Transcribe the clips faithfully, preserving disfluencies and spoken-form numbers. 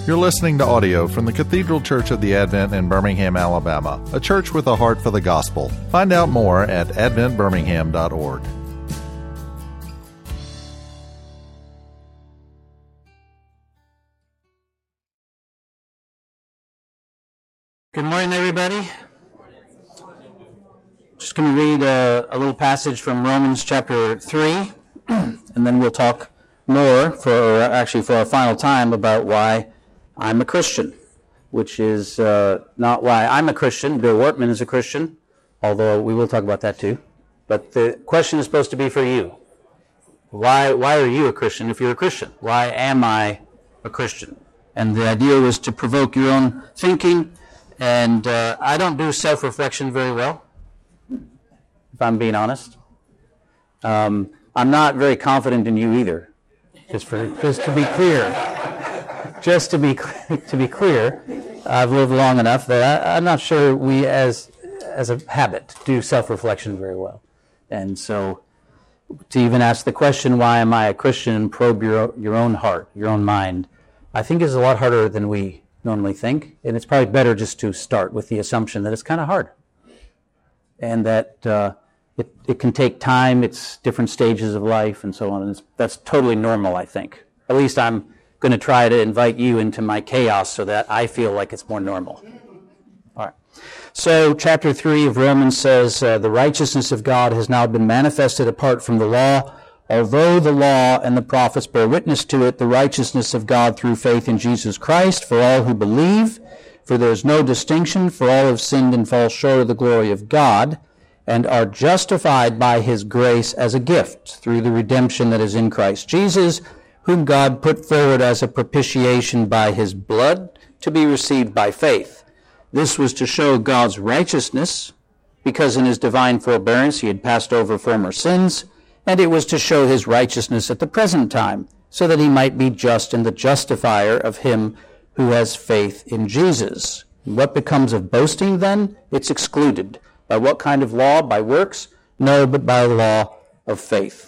You're listening to audio from the Cathedral Church of the Advent in Birmingham, Alabama, a church with a heart for the gospel. Find out more at advent birmingham dot org. Good morning, everybody. Just going to read a, a little passage from Romans chapter three, and then we'll talk more, for actually for our final time, about why I'm a Christian, which is uh, not why I'm a Christian. Bill Wortman is a Christian, although we will talk about that too. But the question is supposed to be for you. Why, why are you a Christian if you're a Christian? Why am I a Christian? And the idea was to provoke your own thinking. And uh, I don't do self-reflection very well, if I'm being honest. Um, I'm not very confident in you either, just for just to be clear. Just to be to be clear, I've lived long enough that I, I'm not sure we, as as a habit, do self-reflection very well. And so, to even ask the question, "Why am I a Christian?" and probe your your own heart, your own mind, I think is a lot harder than we normally think, and it's probably better just to start with the assumption that it's kind of hard, and that uh, it it can take time. It's different stages of life and so on, and it's, that's totally normal. I think. At least I'm going to try to invite you into my chaos so that I feel like it's more normal. All right. So chapter three of Romans says, uh, the righteousness of God has now been manifested apart from the law. Although the law and the prophets bear witness to it, the righteousness of God through faith in Jesus Christ for all who believe. For there is no distinction, for all have sinned and fall short of the glory of God, and are justified by his grace as a gift through the redemption that is in Christ Jesus, whom God put forward as a propitiation by his blood to be received by faith. This was to show God's righteousness, because in his divine forbearance he had passed over former sins, and it was to show his righteousness at the present time, so that he might be just and the justifier of him who has faith in Jesus. What becomes of boasting then? It's excluded. By what kind of law? By works? No, but by the law of faith.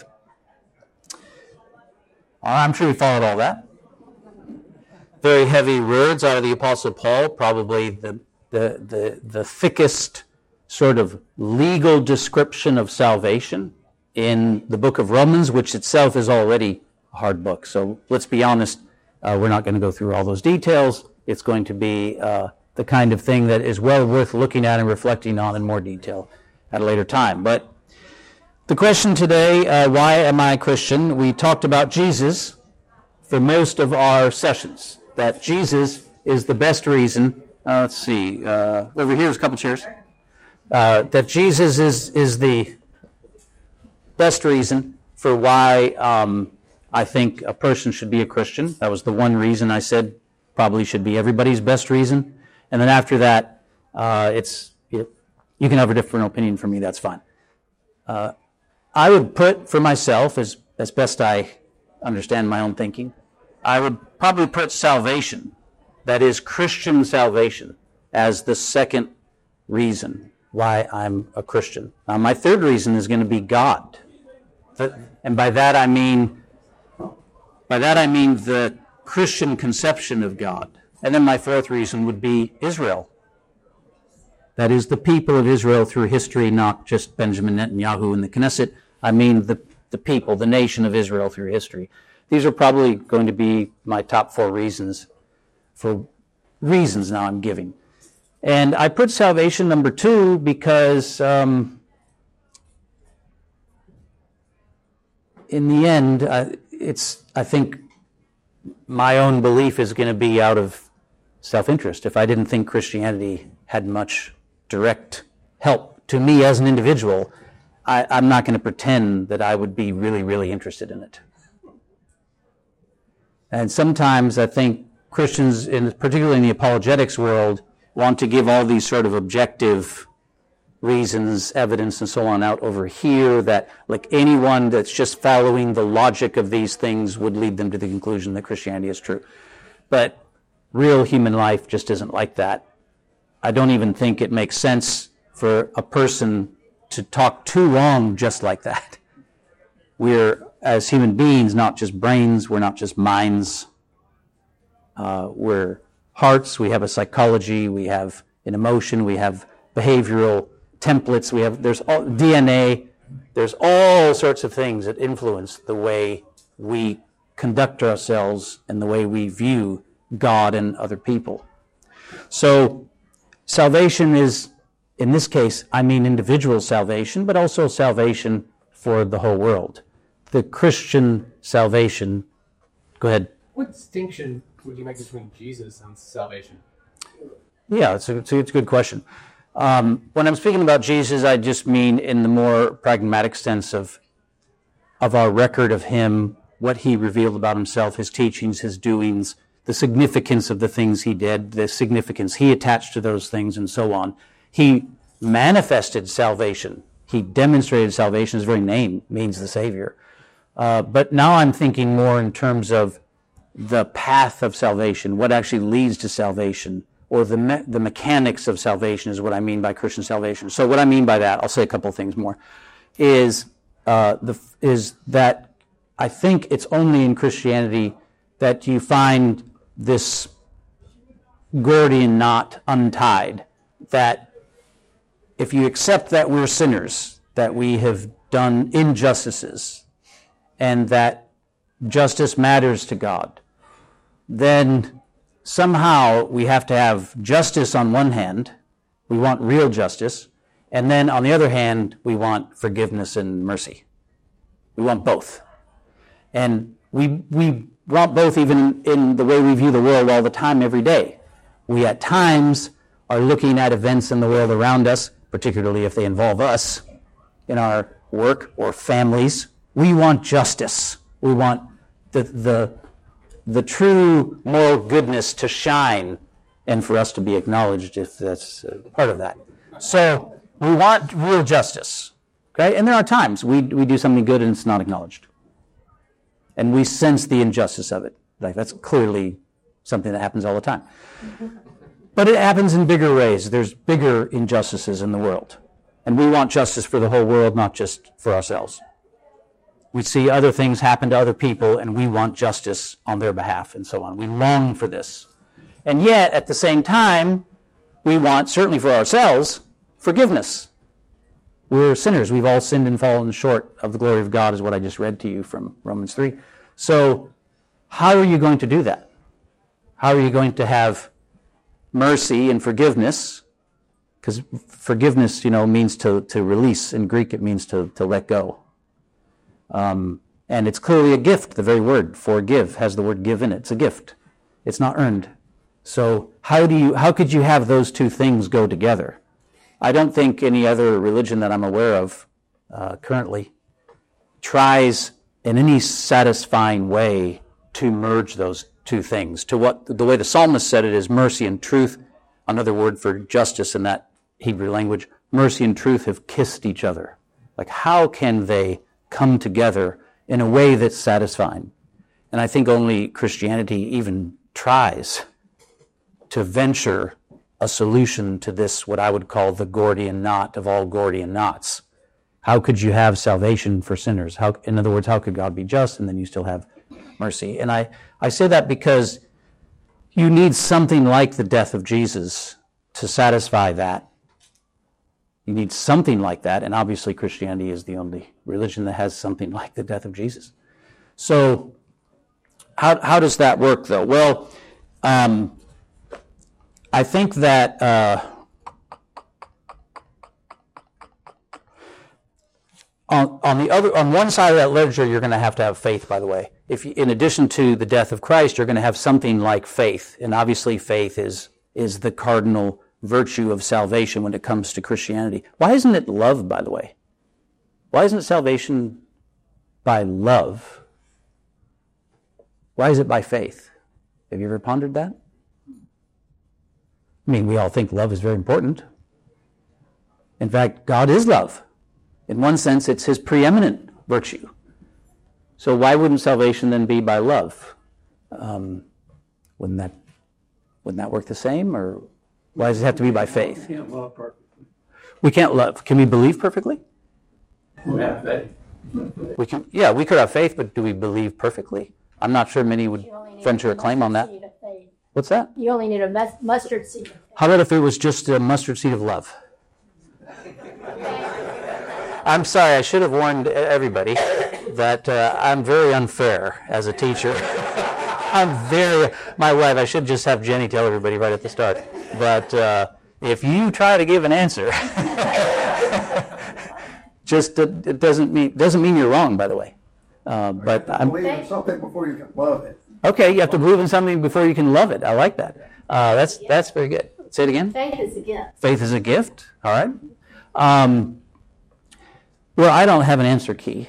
I'm sure you followed all that. Very heavy words out of the Apostle Paul, probably the, the, the, the thickest sort of legal description of salvation in the book of Romans, which itself is already a hard book. So let's be honest, uh, we're not going to go through all those details. It's going to be uh, the kind of thing that is well worth looking at and reflecting on in more detail at a later time. But the question today, uh, why am I a Christian? We talked about Jesus for most of our sessions, that Jesus is the best reason. Uh, let's see, uh, over here's a couple chairs. Uh, that Jesus is, is the best reason for why um, I think a person should be a Christian. That was the one reason I said probably should be everybody's best reason. And then after that, uh, it's it, you can have a different opinion from me, that's fine. Uh, I would put for myself, as, as best I understand my own thinking, I would probably put salvation, that is Christian salvation, as the second reason why I'm a Christian. Now, my third reason is going to be God. And by that I mean, by that I mean the Christian conception of God. And then my fourth reason would be Israel. That is the people of Israel through history, not just Benjamin Netanyahu and the Knesset. I mean the, the people, the nation of Israel through history. These are probably going to be my top four reasons for reasons now I'm giving. And I put salvation number two because um, in the end, uh, it's I think my own belief is going to be out of self-interest. If I didn't think Christianity had much direct help to me as an individual, I, I'm not going to pretend that I would be really, really interested in it. And sometimes I think Christians, in, particularly in the apologetics world, want to give all these sort of objective reasons, evidence, and so on out over here, that like anyone that's just following the logic of these things would lead them to the conclusion that Christianity is true. But real human life just isn't like that. I don't even think it makes sense for a person to talk too long just like that. We're, as human beings, not just brains, we're not just minds. Uh, we're hearts, we have a psychology, we have an emotion, we have behavioral templates, we have, there's all, D N A, there's all sorts of things that influence the way we conduct ourselves and the way we view God and other people. So salvation is, in this case, I mean individual salvation, but also salvation for the whole world. The Christian salvation, go ahead. What distinction would you make between Jesus and salvation? Yeah, it's a, it's a, it's a good question. Um, when I'm speaking about Jesus, I just mean in the more pragmatic sense of of our record of him, what he revealed about himself, his teachings, his doings, the significance of the things he did, the significance he attached to those things, and so on. He manifested salvation. He demonstrated salvation. His very name means the Savior. Uh, but now I'm thinking more in terms of the path of salvation, what actually leads to salvation, or the me- the mechanics of salvation is what I mean by Christian salvation. So what I mean by that, I'll say a couple of things more, is uh, the is that I think it's only in Christianity that you find this Gordian knot untied, that if you accept that we're sinners, that we have done injustices, and that justice matters to God, then somehow we have to have justice on one hand, we want real justice, and then on the other hand, we want forgiveness and mercy. We want both. And we we want both even in the way we view the world all the time, every day. We at times are looking at events in the world around us, particularly if they involve us, in our work or families. We want justice. We want the the the true moral goodness to shine and for us to be acknowledged if that's part of that. So we want real justice, okay? And there are times we we do something good and it's not acknowledged. And we sense the injustice of it. Like that's clearly something that happens all the time. But it happens in bigger ways. There's bigger injustices in the world. And we want justice for the whole world, not just for ourselves. We see other things happen to other people, and we want justice on their behalf, and so on. We long for this. And yet, at the same time, we want, certainly for ourselves, forgiveness. We're sinners. We've all sinned and fallen short of the glory of God, is what I just read to you from Romans three. So, how are you going to do that? How are you going to have mercy and forgiveness? Because forgiveness, you know, means to, to release. In Greek, it means to, to let go. Um, and it's clearly a gift. The very word forgive has the word give in it. It's a gift. It's not earned. So how do you, how could you have those two things go together? I don't think any other religion that I'm aware of uh, currently tries in any satisfying way to merge those two things. To what the way the psalmist said it is mercy and truth, another word for justice in that Hebrew language. Mercy and truth have kissed each other. Like how can they come together in a way that's satisfying? And I think only Christianity even tries to venture a solution to this, what I would call the Gordian knot of all Gordian knots. How could you have salvation for sinners? How, in other words, how could God be just and then you still have mercy? And I, I say that because you need something like the death of Jesus to satisfy that. You need something like that, and obviously Christianity is the only religion that has something like the death of Jesus. So how how does that work, though? Well, um, I think that uh, on on the other on one side of that ledger, you're going to have to have faith. By the way, if you, in addition to the death of Christ, you're going to have something like faith, and obviously faith is is the cardinal virtue of salvation when it comes to Christianity. Why isn't it love, by the way? Why isn't salvation by love? Why is it by faith? Have you ever pondered that? I mean, we all think love is very important. In fact, God is love. In one sense, it's his preeminent virtue. So why wouldn't salvation then be by love? Um, wouldn't that wouldn't that work the same, or why does it have to be by faith? We can't love perfectly. We can't love. Can we believe perfectly? We have faith. We can. Yeah, we could have faith, but do we believe perfectly? I'm not sure many would venture a claim on that. seed of faith What's that? You only need a mus- mustard seed. How about if it was just a mustard seed of love? I'm sorry, I should have warned everybody that uh, I'm very unfair as a teacher. I'm very, my wife, I should just have Jenny tell everybody right at the start. But uh, if you try to give an answer, just uh, it doesn't mean doesn't mean you're wrong, by the way. Uh, but I'm believe in something before you can love it. Okay, you have to believe in something before you can love it. I like that. Uh, that's that's very good. Say it again. Faith is a gift. Faith is a gift. All right. Um, well, I don't have an answer key.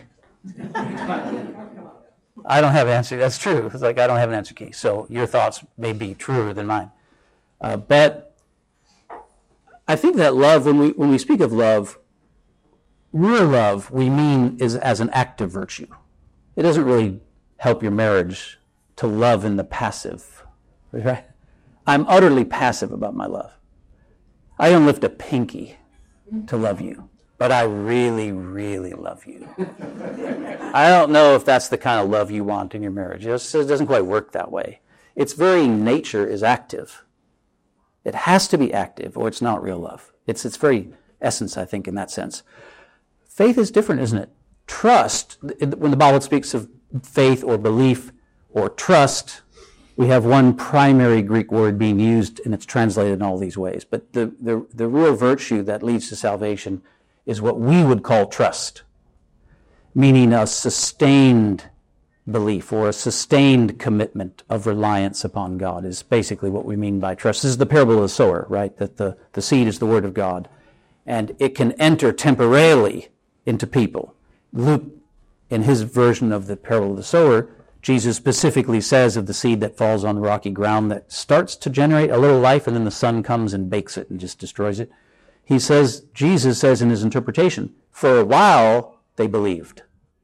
I don't have an answer. That's true. It's like I don't have an answer key. So your thoughts may be truer than mine. Uh, but I think that love, when we when we speak of love, real love, we mean is as an active virtue. It doesn't really help your marriage to love in the passive, right? I'm utterly passive about my love. I don't lift a pinky to love you, but I really, really love you. I don't know if that's the kind of love you want in your marriage. It doesn't quite work that way. Its very nature is active. It has to be active, or it's not real love. It's its very essence, I think, in that sense. Faith is different, isn't it? Trust, when the Bible speaks of faith or belief or trust, we have one primary Greek word being used, and it's translated in all these ways. But the, the, the real virtue that leads to salvation is what we would call trust, meaning a sustained belief or a sustained commitment of reliance upon God is basically what we mean by trust. This is the parable of the sower, right? That the, the seed is the word of God, and it can enter temporarily into people. Luke, in his version of the parable of the sower, Jesus specifically says of the seed that falls on the rocky ground that starts to generate a little life and then the sun comes and bakes it and just destroys it. He says, Jesus says in his interpretation, for a while they believed.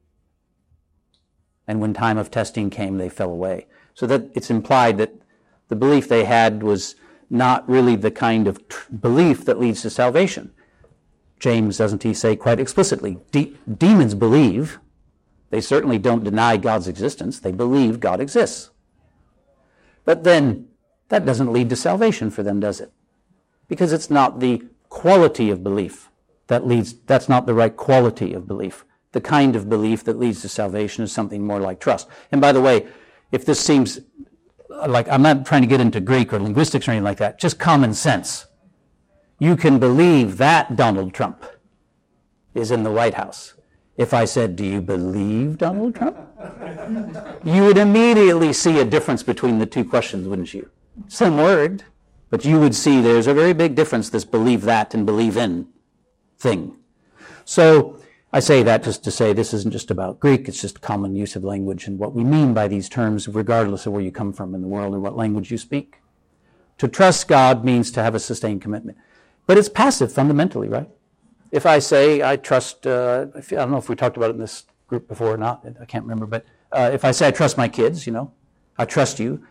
And when time of testing came, they fell away. So that it's implied that the belief they had was not really the kind of tr- belief that leads to salvation. James, doesn't he say quite explicitly, de- demons believe. They certainly don't deny God's existence. They believe God exists. But then that doesn't lead to salvation for them, does it? Because it's not the quality of belief that leads, that's not the right quality of belief. The kind of belief that leads to salvation is something more like trust. And by the way, if this seems like, I'm not trying to get into Greek or linguistics or anything like that, just common sense. You can believe that Donald Trump is in the White House. If I said, do you believe Donald Trump? You would immediately see a difference between the two questions, wouldn't you? Same word, but you would see there's a very big difference, this believe that and believe in thing. So I say that just to say this isn't just about Greek, it's just common use of language and what we mean by these terms, regardless of where you come from in the world or what language you speak. To trust God means to have a sustained commitment. But it's passive fundamentally, right? If I say I trust, uh, if, I don't know if we talked about it in this group before or not, I can't remember, but uh, if I say I trust my kids, you know, I trust you,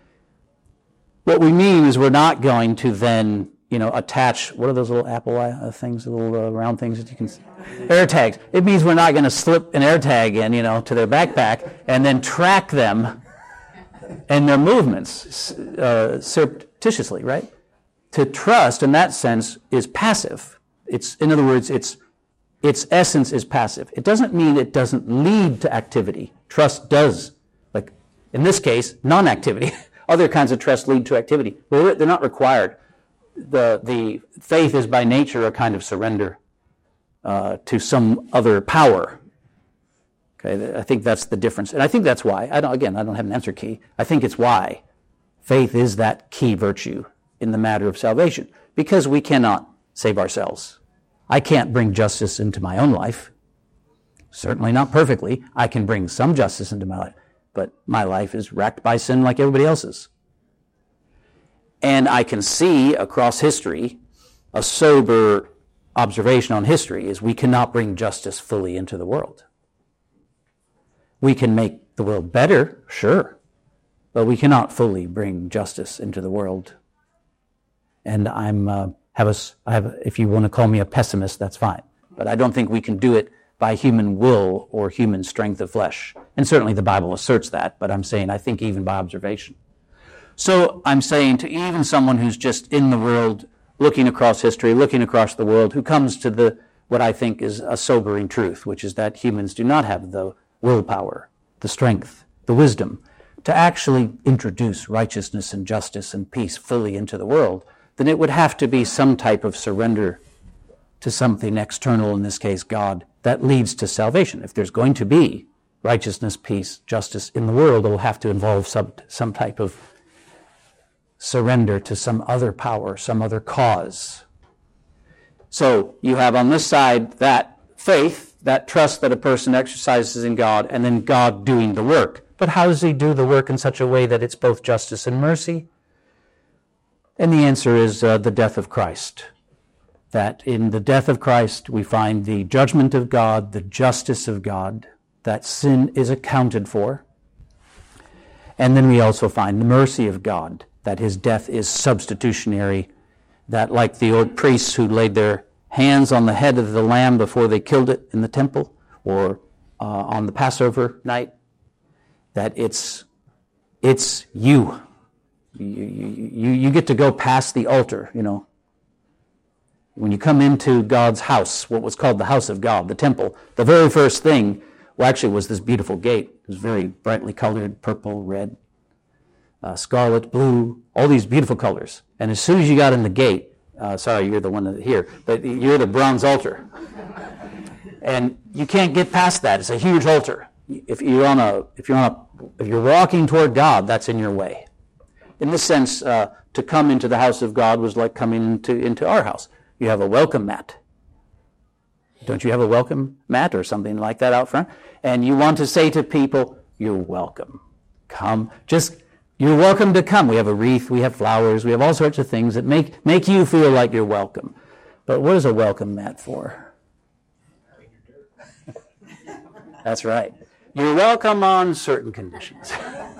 what we mean is we're not going to then, you know, attach, what are those little Apple uh, things, the little uh, round things that you can, air tags. It means we're not going to slip an air tag in, you know, to their backpack and then track them and their movements uh, surreptitiously, right? To trust, in that sense, is passive. It's, in other words, it's, its essence is passive. It doesn't mean it doesn't lead to activity. Trust does. Like, in this case, non-activity. Other kinds of trust lead to activity. But they're not required. The, the faith is by nature a kind of surrender uh, to some other power. Okay, I think that's the difference. And I think that's why. I don't, again, I don't have an answer key. I think it's why faith is that key virtue in the matter of salvation. Because we cannot save ourselves. I can't bring justice into my own life. Certainly not perfectly. I can bring some justice into my life. But my life is racked by sin like everybody else's. And I can see across history, a sober observation on history is we cannot bring justice fully into the world. We can make the world better, sure, but we cannot fully bring justice into the world. And I'm uh, have a, I have, if you want to call me a pessimist, that's fine. But I don't think we can do it by human will or human strength of flesh. And certainly the Bible asserts that, but I'm saying I think even by observation. So I'm saying to even someone who's just in the world, looking across history, looking across the world, who comes to the what I think is a sobering truth, which is that humans do not have the willpower, the strength, the wisdom to actually introduce righteousness and justice and peace fully into the world, then it would have to be some type of surrender to something external, in this case God, that leads to salvation. If there's going to be righteousness, peace, justice in the world, it will have to involve some, some type of surrender to some other power, some other cause. So you have on this side that faith, that trust that a person exercises in God, and then God doing the work. But how does he do the work in such a way that it's both justice and mercy? And the answer is uh, the death of Christ. That in the death of Christ we find the judgment of God, the justice of God, that sin is accounted for. And then we also find the mercy of God, that his death is substitutionary, that like the old priests who laid their hands on the head of the lamb before they killed it in the temple, or uh, on the Passover night, that it's it's you. You, you. you get to go past the altar, you know. When you come into God's house, what was called the house of God, the temple, the very first thing, well, actually was this beautiful gate. It was very brightly colored, purple, red, uh, scarlet, blue, all these beautiful colors. And as soon as you got in the gate, uh, sorry, you're the one that here, but you're the bronze altar. And you can't get past that. It's a huge altar. If you're on a, if you're on a, if you're walking toward God, that's in your way. In this sense, uh, to come into the house of God was like coming into, into our house. You have a welcome mat. Don't you have a welcome mat or something like that out front? And you want to say to people, you're welcome. Come. Just, you're welcome to come. We have a wreath, we have flowers, we have all sorts of things that make, make you feel like you're welcome. But what is a welcome mat for? That's right. You're welcome on certain conditions.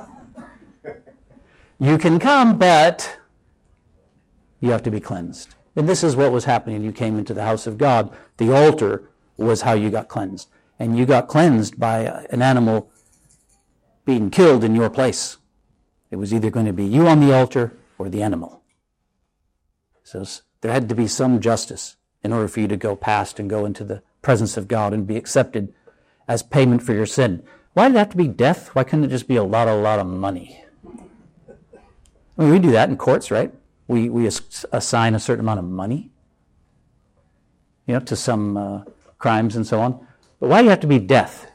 You can come, but you have to be cleansed. And this is what was happening. You came into the house of God. The altar was how you got cleansed. And you got cleansed by an animal being killed in your place. It was either going to be you on the altar or the animal. So there had to be some justice in order for you to go past and go into the presence of God and be accepted as payment for your sin. Why did it have to be death? Why couldn't it just be a lot, a lot of money? I mean, we do that in courts, right? We we assign a certain amount of money, you know, to some uh, crimes and so on. But why do you have to be death?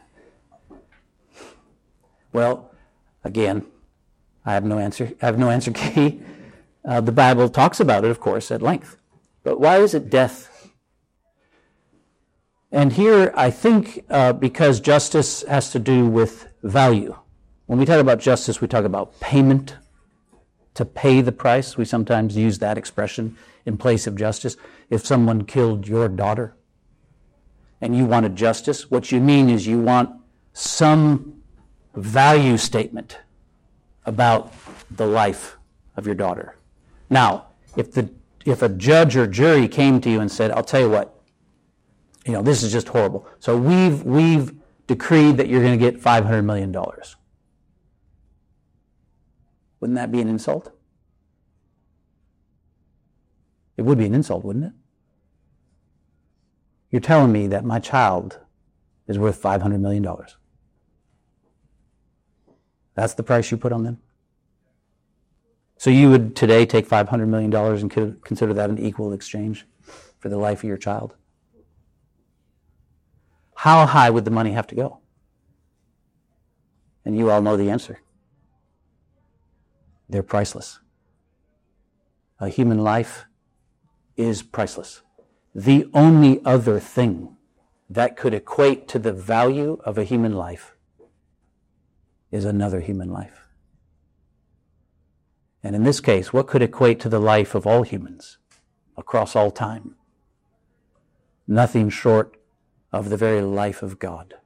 Well, again, I have no answer. I have no answer key. Uh, the Bible talks about it, of course, at length. But why is it death? And here, I think, uh, because justice has to do with value. When we talk about justice, we talk about payment. To pay the price, we sometimes use that expression in place of justice. If someone killed your daughter and you wanted justice, what you mean is you want some value statement about the life of your daughter. Now, if the if a judge or jury came to you and said, I'll tell you what, you know, this is just horrible. So we've we've decreed that you're going to get five hundred million dollars. Wouldn't that be an insult? It would be an insult, wouldn't it? You're telling me that my child is worth five hundred million dollars. That's the price you put on them? So you would today take five hundred million dollars and consider that an equal exchange for the life of your child? How high would the money have to go? And you all know the answer. They're priceless. A human life is priceless. The only other thing that could equate to the value of a human life is another human life. And in this case, what could equate to the life of all humans across all time? Nothing short of the very life of God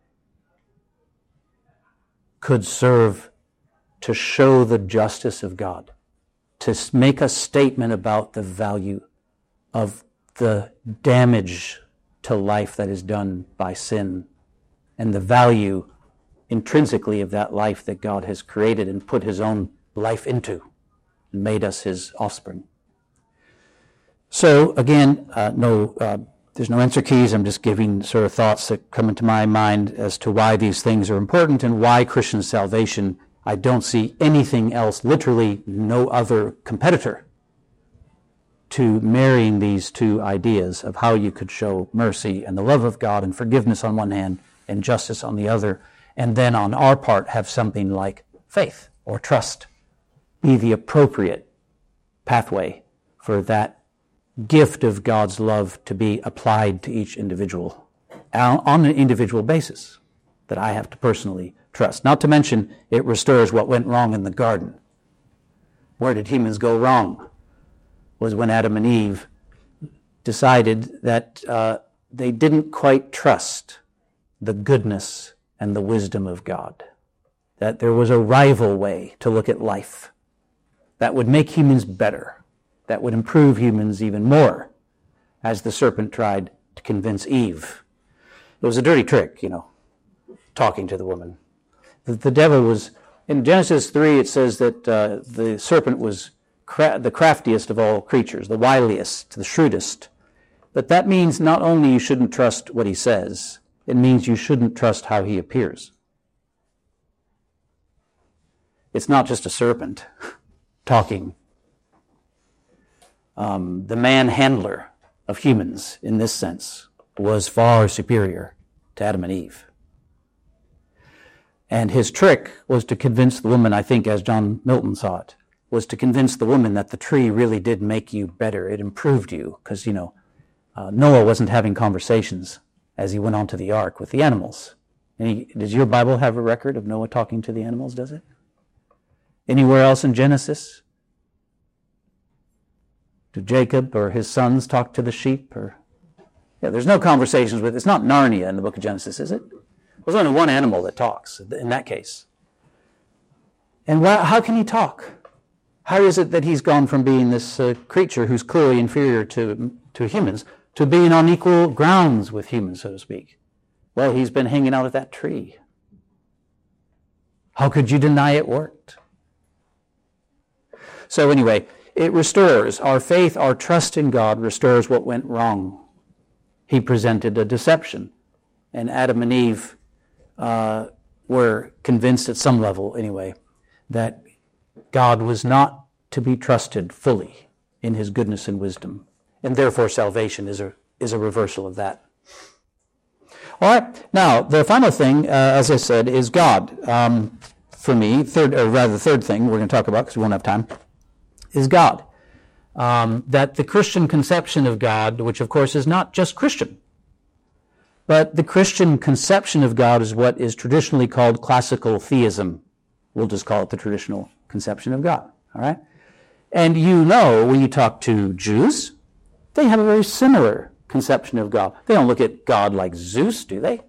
could serve to show the justice of God, to make a statement about the value of the damage to life that is done by sin and the value intrinsically of that life that God has created and put his own life into. and made us his offspring. So, again, uh, no, uh, there's no answer keys. I'm just giving sort of thoughts that come into my mind as to why these things are important and why Christian salvation, I don't see anything else, literally no other competitor to marrying these two ideas of how you could show mercy and the love of God and forgiveness on one hand and justice on the other, and then on our part have something like faith or trust be the appropriate pathway for that gift of God's love to be applied to each individual on an individual basis that I have to personally trust. Not to mention, it restores what went wrong in the garden. Where did humans go wrong? Was when Adam and Eve decided that uh, they didn't quite trust the goodness and the wisdom of God. That there was a rival way to look at life that would make humans better, that would improve humans even more, as the serpent tried to convince Eve. It was a dirty trick, you know, talking to the woman. The, the devil was, in Genesis three, it says that uh, the serpent was cra- the craftiest of all creatures, the wiliest, the shrewdest. But that means not only you shouldn't trust what he says, it means you shouldn't trust how he appears. It's not just a serpent talking. Um, the man-handler of humans, in this sense, was far superior to Adam and Eve. And his trick was to convince the woman, I think as John Milton saw it, was to convince the woman that the tree really did make you better. It improved you. Because, you know, uh, Noah wasn't having conversations as he went onto the ark with the animals. Any, does your Bible have a record of Noah talking to the animals, does it? Anywhere else in Genesis? Do Jacob or his sons talk to the sheep? Or yeah, there's no conversations with, it's not Narnia in the book of Genesis, is it? There's only one animal that talks in that case. And why, how can he talk? How is it that he's gone from being this uh, creature who's clearly inferior to, to humans to being on equal grounds with humans, so to speak? Well, he's been hanging out at that tree. How could you deny it worked? So anyway, it restores. Our faith, our trust in God restores what went wrong. He presented a deception. And Adam and Eve uh, were convinced at some level, anyway, that God was not to be trusted fully in his goodness and wisdom. And therefore salvation is a, is a reversal of that. All right. Now, the final thing, uh, as I said, is God. Um, for me, third, or rather the third thing we're going to talk about, because we won't have time, is God. Um, that the Christian conception of God, which of course is not just Christian, but the Christian conception of God is what is traditionally called classical theism. We'll just call it the traditional conception of God. All right? And you know, when you talk to Jews, they have a very similar conception of God. They don't look at God like Zeus, do they?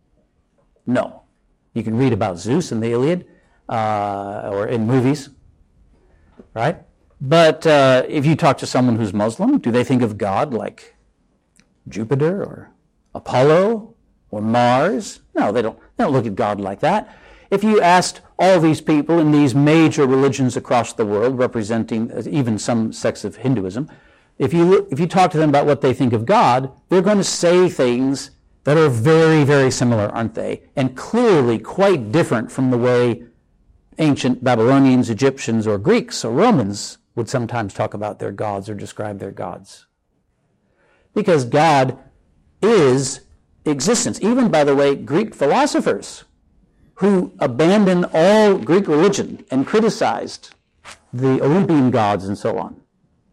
No. You can read about Zeus in the Iliad uh, or in movies, right? But uh, if you talk to someone who's Muslim, do they think of God like Jupiter or Apollo or Mars? No, they don't. They don't look at God like that. If you asked all these people in these major religions across the world, representing even some sects of Hinduism, if you if you talk to them about what they think of God, they're going to say things that are very, very similar, aren't they? And clearly quite different from the way ancient Babylonians, Egyptians, or Greeks or Romans would sometimes talk about their gods or describe their gods. Because God is existence. Even, by the way, Greek philosophers who abandoned all Greek religion and criticized the Olympian gods and so on.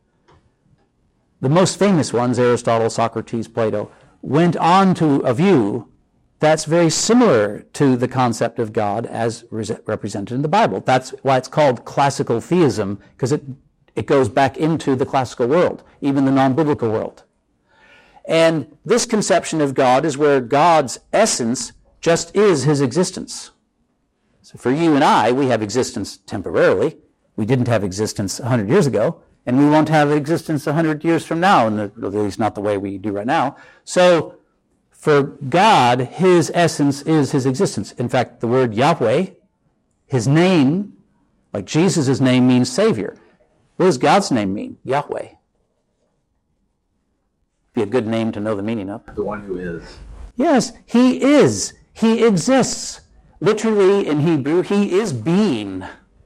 The most famous ones, Aristotle, Socrates, Plato, went on to a view that's very similar to the concept of God as represented in the Bible. That's why it's called classical theism, because it, it goes back into the classical world, even the non-biblical world. And this conception of God is where God's essence just is his existence. So for you and I, we have existence temporarily. We didn't have existence one hundred years ago, and we won't have existence one hundred years from now, and at least not the way we do right now. So for God, his essence is his existence. In fact, the word Yahweh, his name, like Jesus' name, means Savior. What does God's name mean? Yahweh. Be a good name to know the meaning of. The one who is. Yes, he is. He exists. Literally in Hebrew, he is being.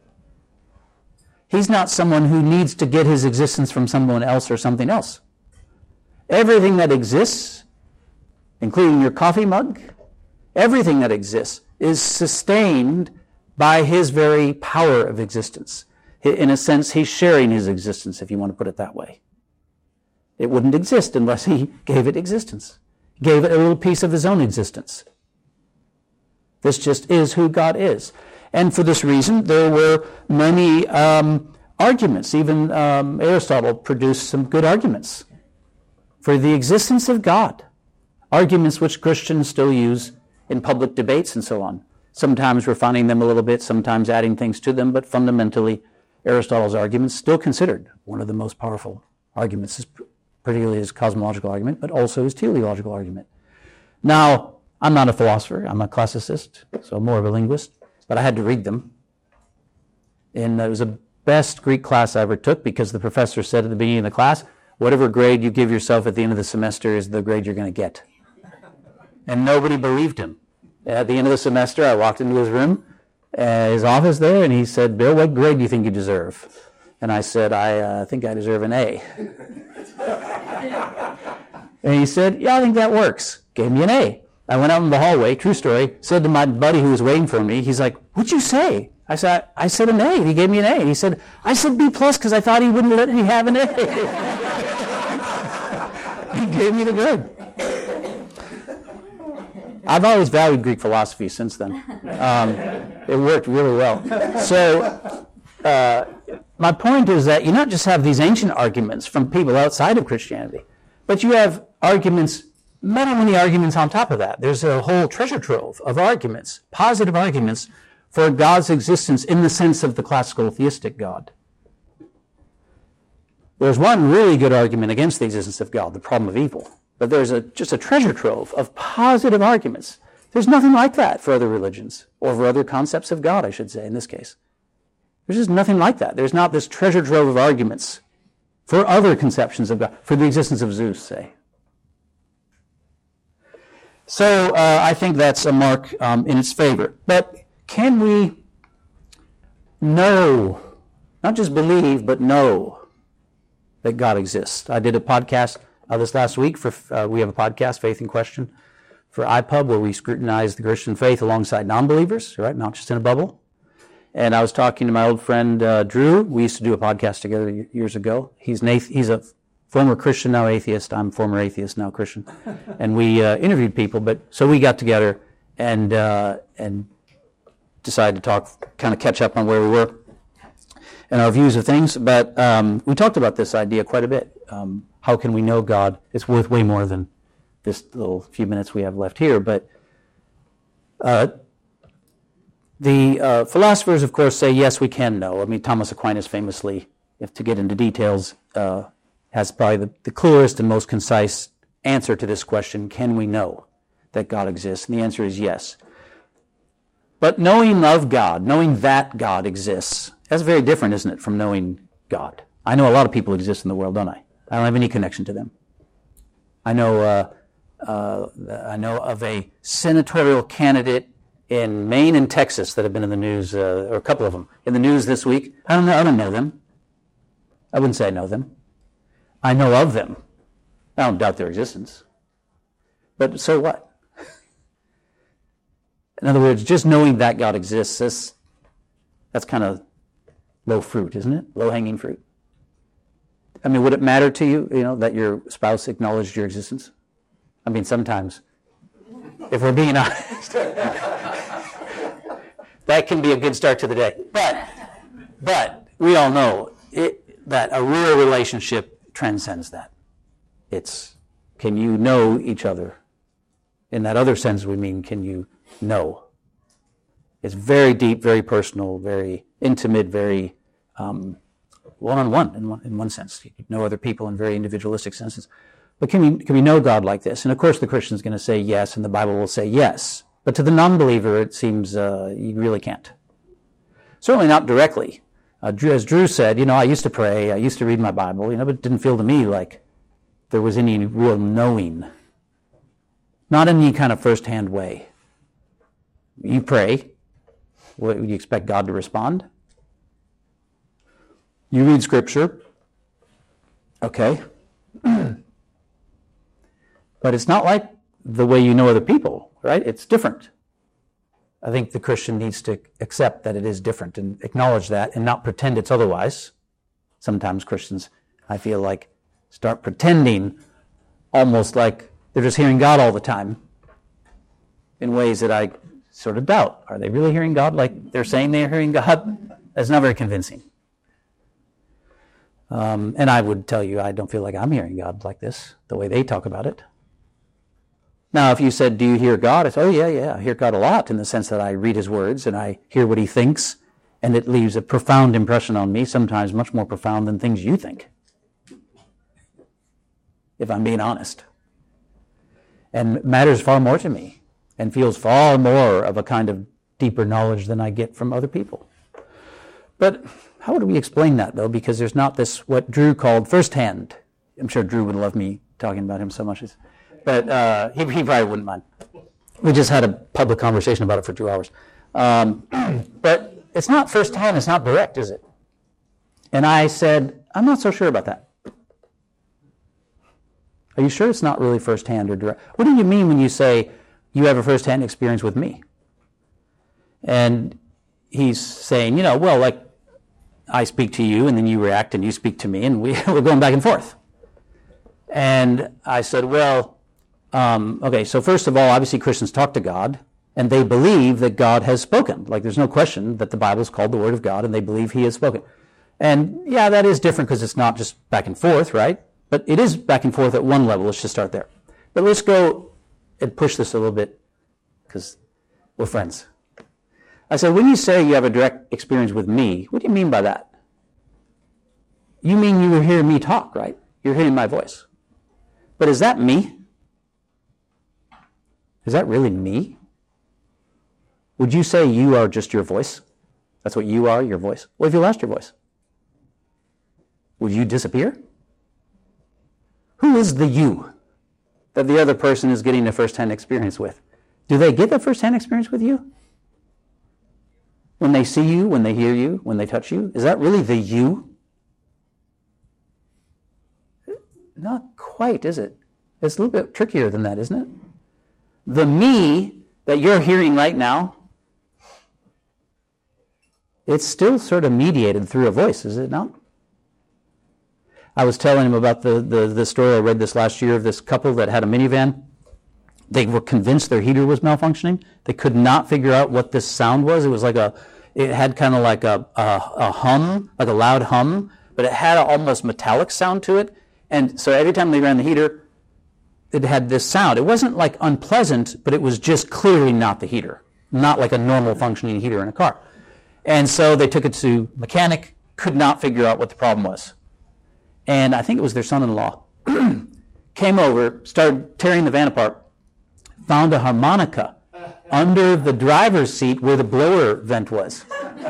He's not someone who needs to get his existence from someone else or something else. Everything that exists, including your coffee mug, everything that exists is sustained by his very power of existence. In a sense, he's sharing his existence, if you want to put it that way. It wouldn't exist unless he gave it existence, gave it a little piece of his own existence. This just is who God is. And for this reason, there were many um, arguments. Even um, Aristotle produced some good arguments for the existence of God. Arguments which Christians still use in public debates and so on. Sometimes refining them a little bit, sometimes adding things to them, but fundamentally, Aristotle's arguments still considered one of the most powerful arguments, particularly his cosmological argument, but also his teleological argument. Now, I'm not a philosopher, I'm a classicist, so more of a linguist, but I had to read them. And it was the best Greek class I ever took because the professor said at the beginning of the class, whatever grade you give yourself at the end of the semester is the grade you're going to get. And nobody believed him. At the end of the semester, I walked into his room, uh, his office there, and he said, Bill, what grade do you think you deserve? And I said, I uh, think I deserve an A. And he said, yeah, I think that works. Gave me an A. I went out in the hallway, true story, said to my buddy who was waiting for me, he's like, what'd you say? I said, I said an A. He gave me an A. He said, I said B plus because I thought he wouldn't let me have an A. He gave me the grade. I've always valued Greek philosophy since then. Um, it worked really well. So uh, my point is that you not just have these ancient arguments from people outside of Christianity, but you have arguments, many, many arguments on top of that. There's a whole treasure trove of arguments, positive arguments for God's existence in the sense of the classical theistic God. There's one really good argument against the existence of God, the problem of evil. But there's a, just a treasure trove of positive arguments. There's nothing like that for other religions, or for other concepts of God, I should say, in this case. There's just nothing like that. There's not this treasure trove of arguments for other conceptions of God, for the existence of Zeus, say. So uh, I think that's a mark um, in its favor. But can we know, not just believe, but know that God exists? I did a podcast Uh, this last week, for uh, we have a podcast, Faith in Question, for I P U B, where we scrutinize the Christian faith alongside non-believers, right? Not just in a bubble. And I was talking to my old friend uh, Drew. We used to do a podcast together years ago. He's an athe- he's a former Christian, now atheist. I'm former atheist, now Christian. And we uh, interviewed people, but so we got together and uh, and decided to talk, kind of catch up on where we were and our views of things. But um, we talked about this idea quite a bit. Um, How can we know God? It's worth way more than this little few minutes we have left here. But uh, the uh, philosophers, of course, say, yes, we can know. I mean, Thomas Aquinas famously, if to get into details, uh, has probably the, the clearest and most concise answer to this question, can we know that God exists? And the answer is yes. But knowing of God, knowing that God exists, that's very different, isn't it, from knowing God? I know a lot of people exist in the world, don't I? I don't have any connection to them. I know uh, uh, I know of a senatorial candidate in Maine and Texas that have been in the news, uh, or a couple of them, in the news this week. I don't know. I don't know them. I wouldn't say I know them. I know of them. I don't doubt their existence. But so what? In other words, just knowing that God exists, that's, that's kind of low fruit, isn't it? Low-hanging fruit. I mean, would it matter to you, you know, that your spouse acknowledged your existence? I mean, sometimes, if we're being honest, that can be a good start to the day. But, but we all know it, that a real relationship transcends that. It's, can you know each other? In that other sense, we mean, can you know? It's very deep, very personal, very intimate, very um, one-on-one in one, in one sense. You can know other people in very individualistic senses. But can we, can we know God like this? And of course the Christian's going to say yes, and the Bible will say yes. But to the non-believer, it seems uh, you really can't. Certainly not directly. Uh, Drew, as Drew said, you know, I used to pray, I used to read my Bible, you know, but it didn't feel to me like there was any real knowing. Not in any kind of first-hand way. You pray. What, would you expect God to respond? You read Scripture. Okay. But it's not like the way you know other people, right? It's different. I think the Christian needs to accept that it is different and acknowledge that and not pretend it's otherwise. Sometimes Christians, I feel like, start pretending almost like they're just hearing God all the time in ways that I sort of doubt. Are they really hearing God like they're saying they're hearing God? That's not very convincing. Um, and I would tell you, I don't feel like I'm hearing God like this, the way they talk about it. Now, if you said, do you hear God? It's, oh, yeah, yeah, I hear God a lot in the sense that I read his words and I hear what he thinks, and it leaves a profound impression on me, sometimes much more profound than things you think, if I'm being honest. And matters far more to me and feels far more of a kind of deeper knowledge than I get from other people. But how would we explain that, though? Because there's not this, what Drew called firsthand. I'm sure Drew would love me talking about him so much. But uh, he, he probably wouldn't mind. We just had a public conversation about it for two hours. Um, but it's not firsthand, it's not direct, is it? And I said, I'm not so sure about that. Are you sure it's not really firsthand or direct? What do you mean when you say you have a firsthand experience with me? And he's saying, you know, well, like I speak to you and then you react and you speak to me and we, we're going back and forth. And I said, well, um, okay, so first of all, obviously Christians talk to God and they believe that God has spoken. Like there's no question that the Bible is called the Word of God and they believe he has spoken. And yeah, that is different because it's not just back and forth, right? But it is back and forth at one level. Let's just start there. But let's go and push this a little bit because we're friends. I said, when you say you have a direct experience with me, what do you mean by that? You mean you were hearing me talk, right? You're hearing my voice. But is that me? Is that really me? Would you say you are just your voice? That's what you are, your voice. What if you lost your voice? Would you disappear? Who is the you that the other person is getting a first-hand experience with? Do they get a first-hand experience with you? When they see you, when they hear you, when they touch you? Is that really the you? Not quite, is it? It's a little bit trickier than that, isn't it? The me that you're hearing right now, it's still sort of mediated through a voice, is it not? I was telling him about the, the, the story I read this last year of this couple that had a minivan. They were convinced their heater was malfunctioning. They could not figure out what this sound was. It was like a, it had kind of like a, a, a hum, like a loud hum, but it had an almost metallic sound to it. And so every time they ran the heater, it had this sound. It wasn't like unpleasant, but it was just clearly not the heater, not like a normal functioning heater in a car. And so they took it to mechanic, could not figure out what the problem was. And I think it was their son-in-law, came over, started tearing the van apart, found a harmonica under the driver's seat where the blower vent was.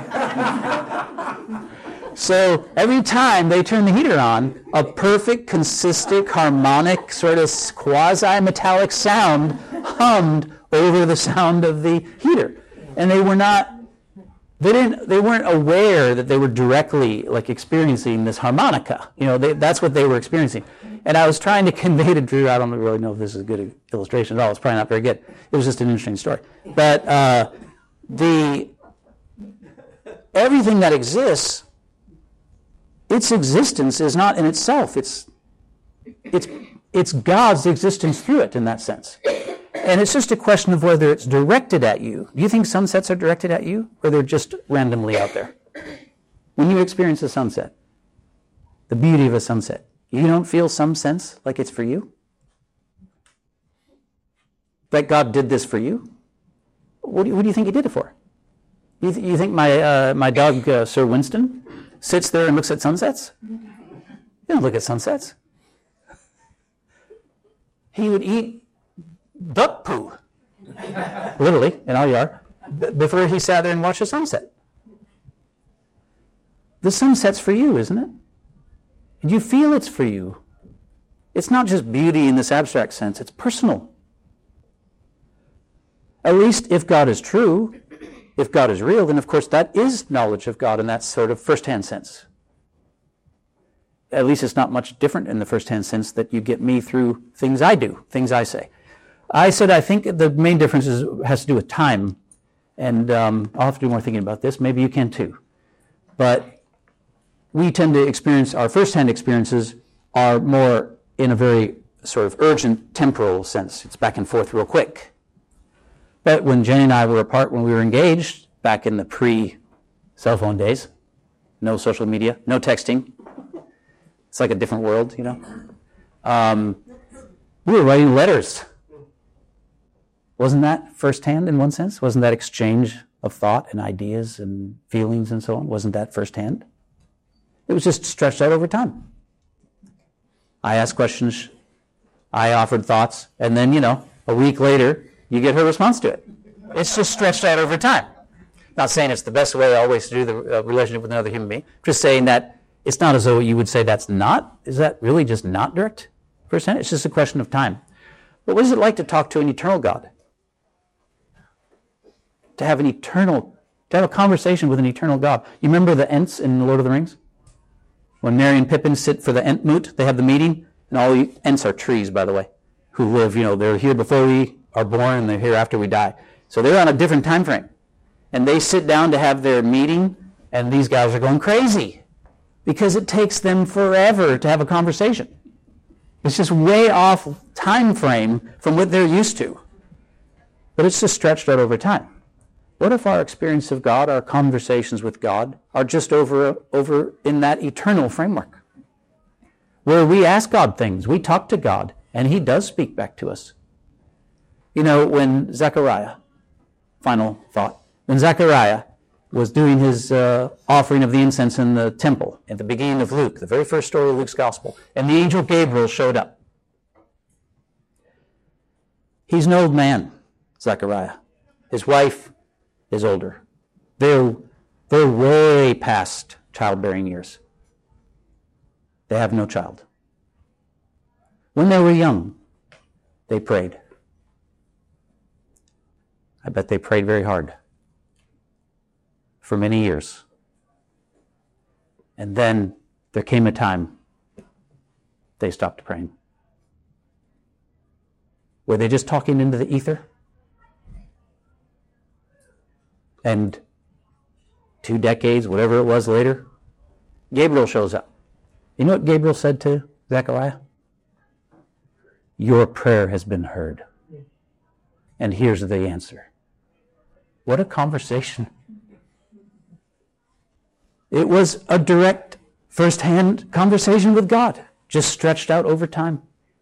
So every time they turned the heater on, a perfect, consistent, harmonic, sort of quasi-metallic sound hummed over the sound of the heater. And they were not, they didn't, they weren't aware that they were directly like experiencing this harmonica. You know, they, that's what they were experiencing. And I was trying to convey to Drew, I don't really know if this is a good illustration at all. It's probably not very good. It was just an interesting story. But uh, the everything that exists, its existence is not in itself. It's it's it's God's existence through it in that sense. And it's just a question of whether it's directed at you. Do you think sunsets are directed at you, or they're just randomly out there? When you experience a sunset, the beauty of a sunset, you don't feel some sense like it's for you? That God did this for you? What do you, what do you think he did it for? You, th- you think my uh, my dog, uh, Sir Winston, sits there and looks at sunsets? He don't look at sunsets. He would eat duck poo, literally, in our yard, b- before he sat there and watched the sunset. the sun sets for you, isn't it? And you feel it's for you. It's not just beauty in this abstract sense, it's personal. At least if God is true, if God is real, then of course that is knowledge of God in that sort of first-hand sense. At least it's not much different in the first-hand sense that you get me through things I do, things I say. I said I think the main difference is, has to do with time, and um, I'll have to do more thinking about this. Maybe you can too. But we tend to experience, our first-hand experiences are more in a very sort of urgent temporal sense. It's back and forth real quick. But when Jenny and I were apart, when we were engaged, back in the pre-cell phone days, no social media, no texting. It's like a different world, you know. Um, we were writing letters. Wasn't that firsthand in one sense? Wasn't that exchange of thought and ideas and feelings and so on? Wasn't that firsthand? It was just stretched out over time. I asked questions, I offered thoughts, and then, you know, a week later, you get her response to it. It's just stretched out over time. Not saying it's the best way always to do the uh, relationship with another human being. Just saying that it's not as though you would say that's not. Is that really just not direct firsthand? It's just a question of time. But what is it like to talk to an eternal God? To have an eternal, to have a conversation with an eternal God. You remember the Ents in The Lord of the Rings? When Merry and Pippin sit for the Entmoot, they have the meeting, and all the Ents are trees, by the way, who live, you know, they're here before we are born and they're here after we die. So they're on a different time frame. And they sit down to have their meeting, and these guys are going crazy because it takes them forever to have a conversation. It's just way off time frame from what they're used to. But it's just stretched out over time. What if our experience of God, our conversations with God, are just over, over in that eternal framework? Where we ask God things, we talk to God, and He does speak back to us. You know, when Zechariah, final thought, when Zechariah was doing his uh, offering of the incense in the temple at the beginning of Luke, the very first story of Luke's gospel, and the angel Gabriel showed up. He's an old man, Zechariah. His wife is older. They're, they're way past childbearing years. They have no child. When they were young, they prayed. I bet they prayed very hard for many years. And then there came a time they stopped praying. Were they just talking into the ether? And two decades, whatever it was later, Gabriel shows up. You know what Gabriel said to Zechariah? Your prayer has been heard. And here's the answer. What a conversation. It was a direct, first-hand conversation with God, just stretched out over time.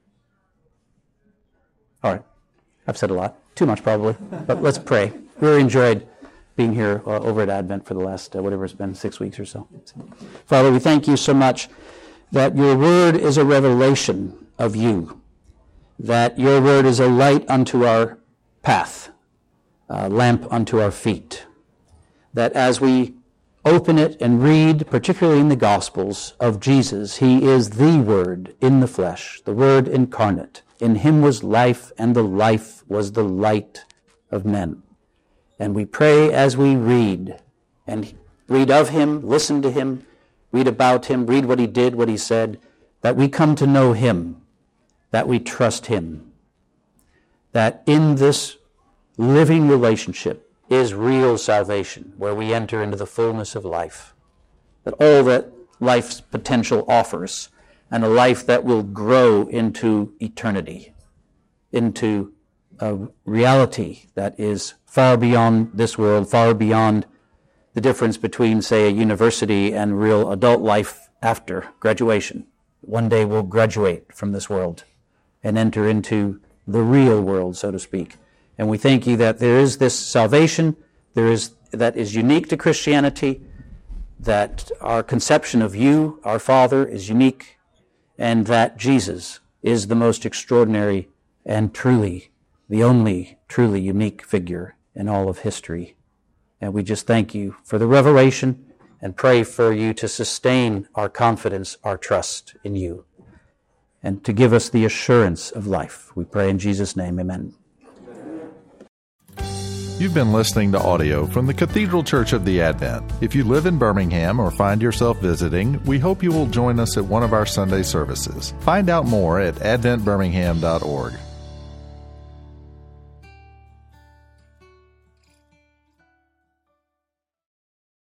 All right, I've said a lot, too much probably, but let's pray. Really enjoyed being here uh, over at Advent for the last, uh, whatever it's been, six weeks or so. Father, we thank you so much that your word is a revelation of you, that your word is a light unto our path, a lamp unto our feet, that as we open it and read, particularly in the Gospels of Jesus, he is the Word in the flesh, the Word incarnate. In him was life, and the life was the light of men. And we pray as we read, and read of him, listen to him, read about him, read what he did, what he said, that we come to know him, that we trust him, that in this living relationship is real salvation, where we enter into the fullness of life, that all that life's potential offers, and a life that will grow into eternity, into a reality that is far beyond this world, far beyond the difference between, say, a university and real adult life after graduation. One day we'll graduate from this world and enter into the real world, so to speak. And we thank you that there is this salvation, there is that is unique to Christianity, that our conception of you, our Father, is unique, and that Jesus is the most extraordinary and truly, the only truly unique figure in all of history. And we just thank you for the revelation and pray for you to sustain our confidence, our trust in you, and to give us the assurance of life. We pray in Jesus' name, amen. You've been listening to audio from the Cathedral Church of the Advent. If you live in Birmingham or find yourself visiting, we hope you will join us at one of our Sunday services. Find out more at advent birmingham dot org.